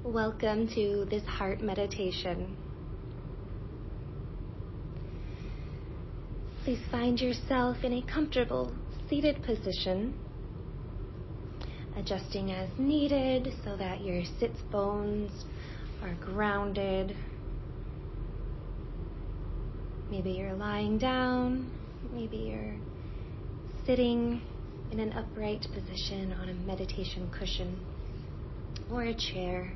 Welcome to this heart meditation. Please find yourself in a comfortable seated position, adjusting as needed so that your sits bones are grounded. Maybe you're lying down, maybe you're sitting in an upright position on a meditation cushion or a chair.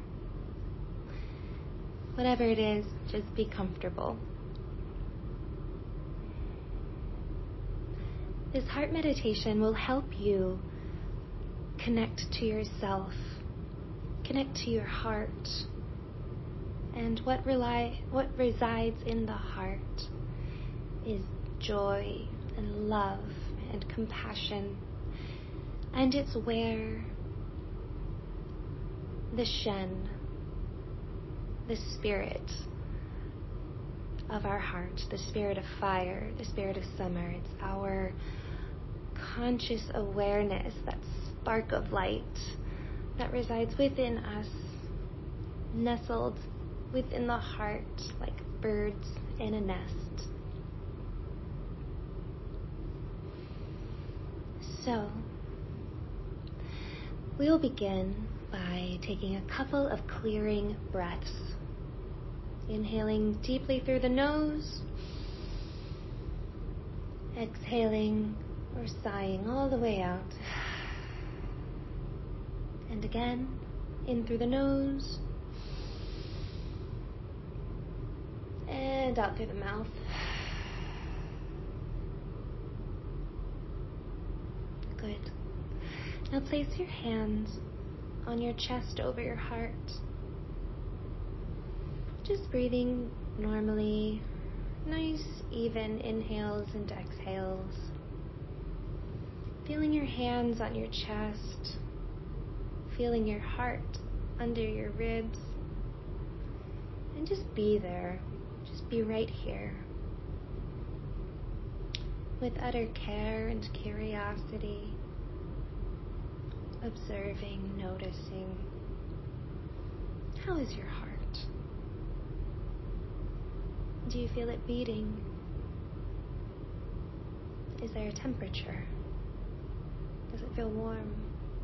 Whatever it is, just be comfortable. This heart meditation will help you connect to yourself, connect to your heart, and what resides in the heart is joy and love and compassion, and it's where the Shen, the spirit of our heart, the spirit of fire, the spirit of summer, it's our conscious awareness, that spark of light that resides within us, nestled within the heart like birds in a nest. So, we'll begin by taking a couple of clearing breaths. Inhaling deeply through the nose, exhaling or sighing all the way out. And again, in through the nose, and out through the mouth. Good. Now place your hands on your chest over your heart. Just breathing normally, nice even inhales and exhales. Feeling your hands on your chest, feeling your heart under your ribs, and just be there, just be right here. With utter care and curiosity, observing, noticing. How is your heart? Do you feel it beating? Is there a temperature? Does it feel warm?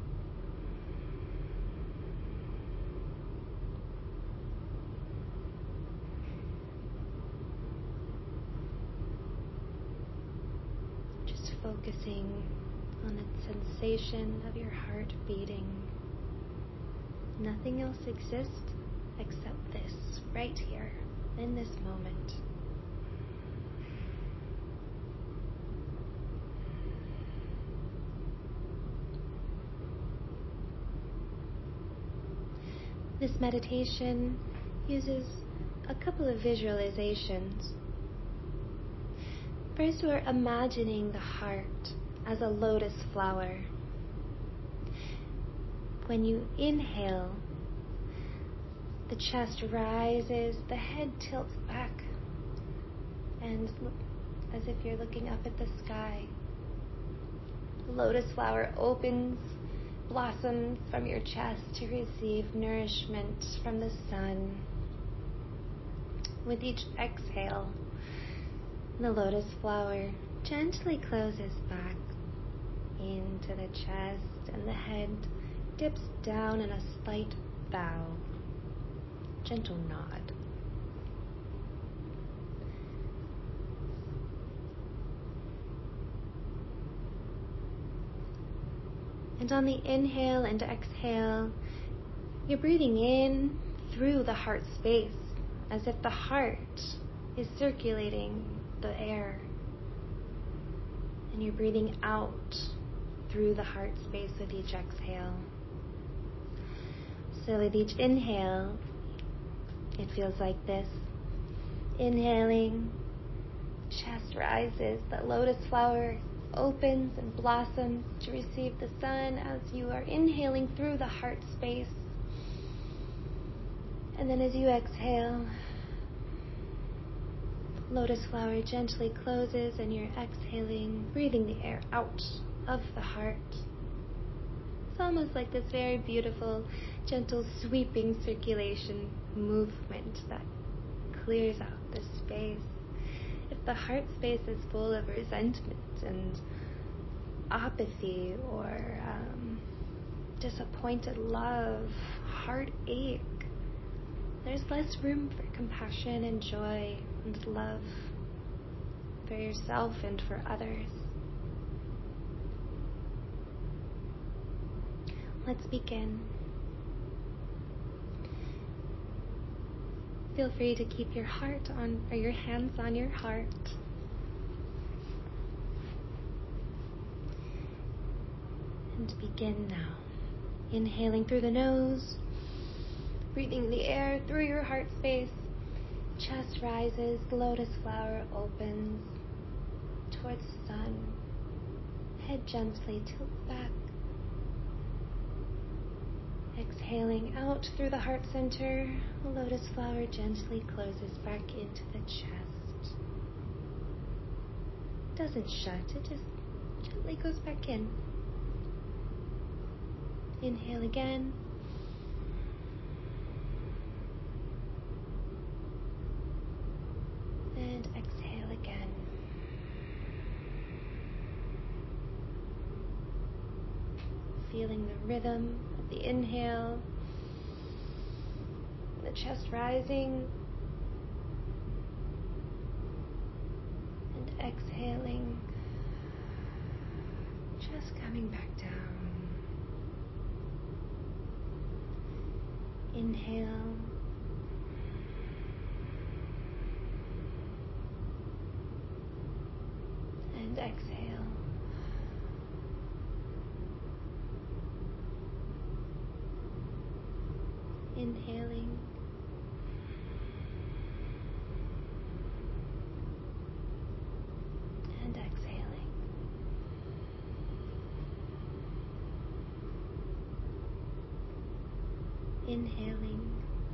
Just focusing on the sensation of your heart beating. Nothing else exists except this, right here, in this moment. This meditation uses a couple of visualizations. First, we're imagining the heart as a lotus flower. When you inhale, the chest rises, the head tilts back, and as if you're looking up at the sky. The lotus flower opens, blossoms from your chest to receive nourishment from the sun. With each exhale, the lotus flower gently closes back into the chest, and the head dips down in a slight bow. Gentle nod. And on the inhale and exhale, you're breathing in through the heart space, as if the heart is circulating the air. And you're breathing out through the heart space with each exhale. So with each inhale, it feels like this. Inhaling, chest rises, the lotus flower opens and blossoms to receive the sun as you are inhaling through the heart space. And then as you exhale, lotus flower gently closes and you're exhaling, breathing the air out of the heart. It's almost like this very beautiful, gentle, sweeping circulation movement that clears out the space. If the heart space is full of resentment and apathy or disappointed love, heartache, there's less room for compassion and joy and love for yourself and for others. Let's begin. Feel free to keep your heart on, or your hands on your heart. And begin now. Inhaling through the nose, breathing the air through your heart space. Chest rises, the lotus flower opens towards the sun. Head gently tilts back. Exhaling out through the heart center, the lotus flower gently closes back into the chest. Doesn't shut, it just gently goes back in. Inhale again. And exhale again. Feeling the rhythm of the inhale, the chest rising, and exhaling, just coming back down. Inhale. And exhale. Inhaling. And exhaling. Inhaling.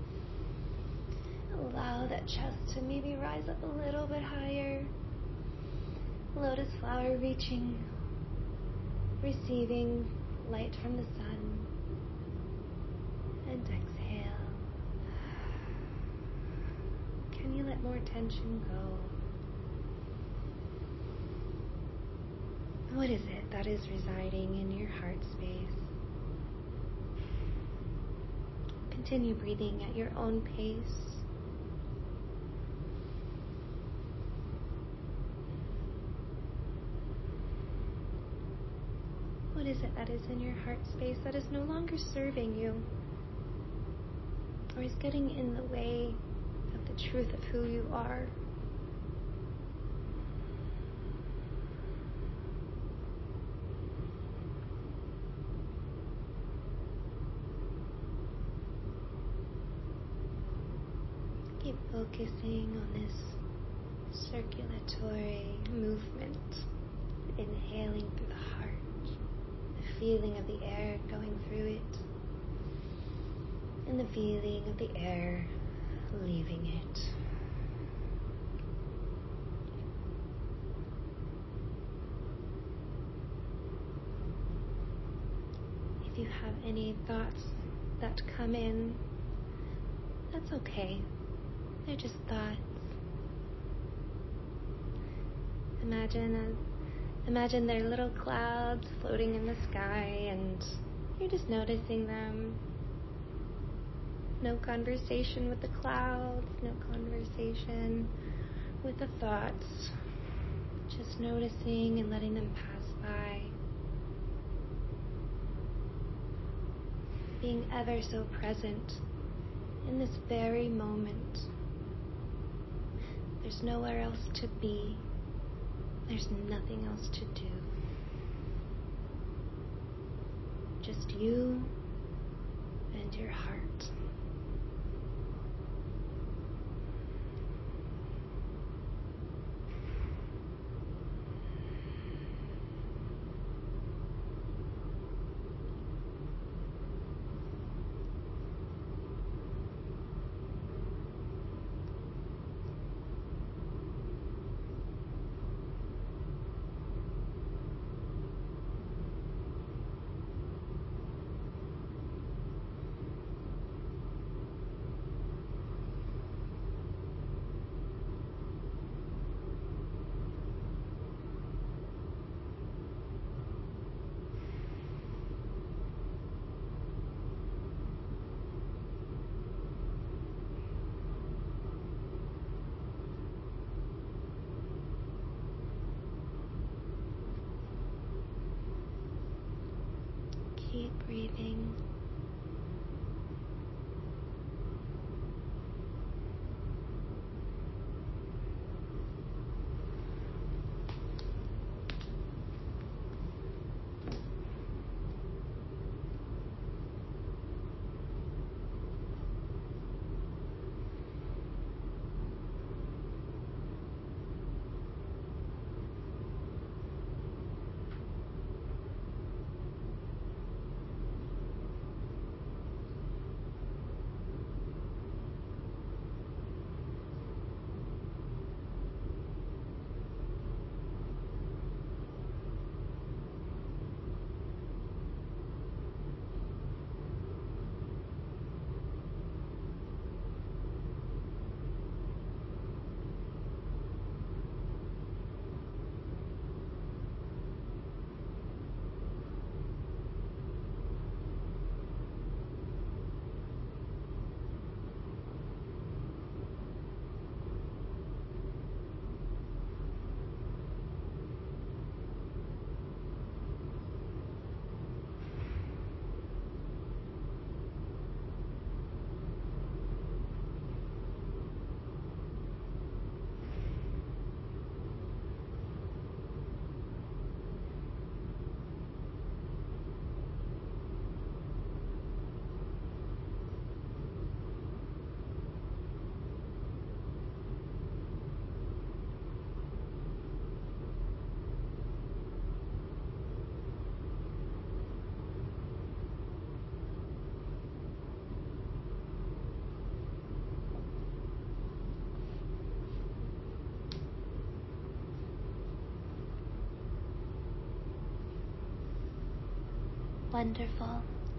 Allow that chest to maybe rise up a little bit higher. Lotus flower reaching, receiving light from the sun. And exhale. Can you let more tension go? What is it that is residing in your heart space? Continue breathing at your own pace. What is it that is in your heart space that is no longer serving you, or is getting in the way of the truth of who you are? Keep focusing on this circulatory movement, inhaling through the heart, the feeling of the air going through it, and the feeling of the air leaving it. If you have any thoughts that come in, that's okay. They're just thoughts. Imagine they're little clouds floating in the sky, and you're just noticing them. No conversation with the clouds, no conversation with the thoughts. Just noticing and letting them pass by. Being ever so present in this very moment. There's nowhere else to be. There's nothing else to do. Just you and your heart. breathing. Wonderful.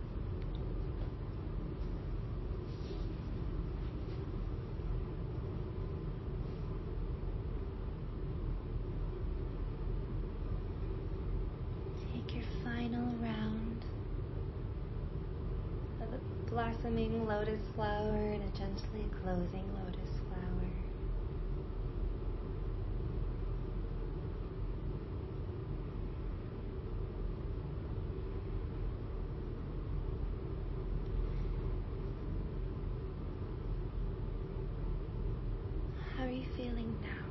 Take your final round of a blossoming lotus flower and a gently closing lotus flower. How are you feeling now?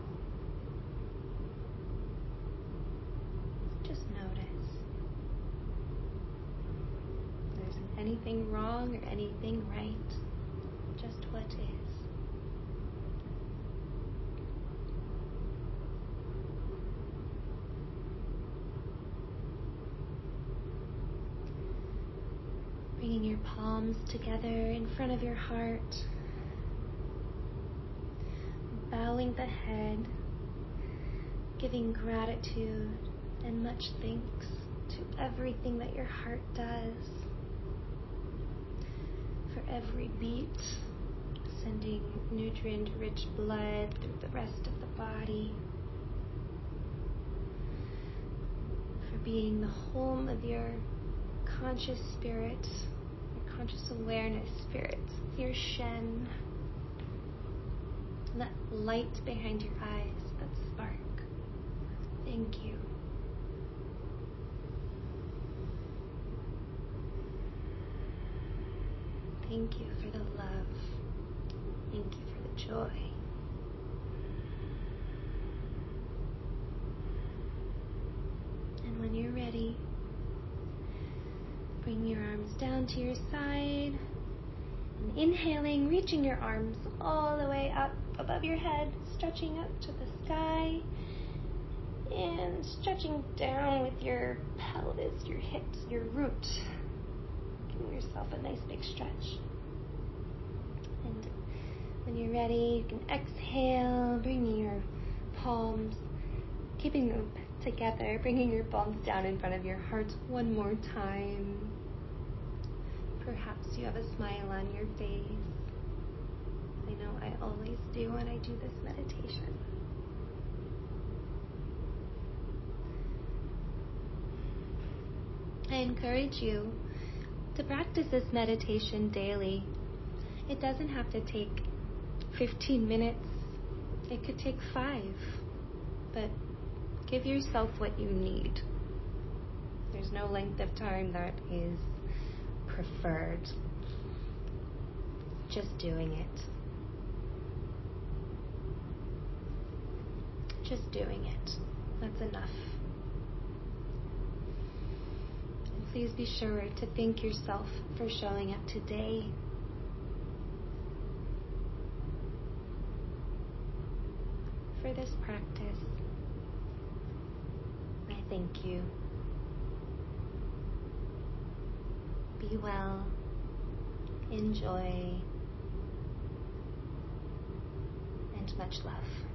Just notice. There isn't anything wrong or anything right, just what is. Bringing your palms together in front of your heart. Bowing the head, giving gratitude and much thanks to everything that your heart does. For every beat, sending nutrient-rich blood through the rest of the body. For being the home of your conscious spirit, your conscious awareness spirit, your Shen. And that light behind your eyes, that spark. Thank you. Thank you for the love. Thank you for the joy. And when you're ready, bring your arms down to your side. And inhaling, reaching your arms all the way up above your head, stretching up to the sky. And stretching down with your pelvis, your hips, your root. Giving yourself a nice big stretch. And when you're ready, you can exhale, bringing your palms, keeping them together, bringing your palms down in front of your heart one more time. Perhaps you have a smile on your face. I know I always do when I do this meditation. I encourage you to practice this meditation daily. It doesn't have to take 15 minutes. It could take 5. But give yourself what you need. There's no length of time that is preferred. Just doing it. Just doing it. That's enough. And please be sure to thank yourself for showing up today. For this practice. I thank you. Be well. Enjoy. And much love.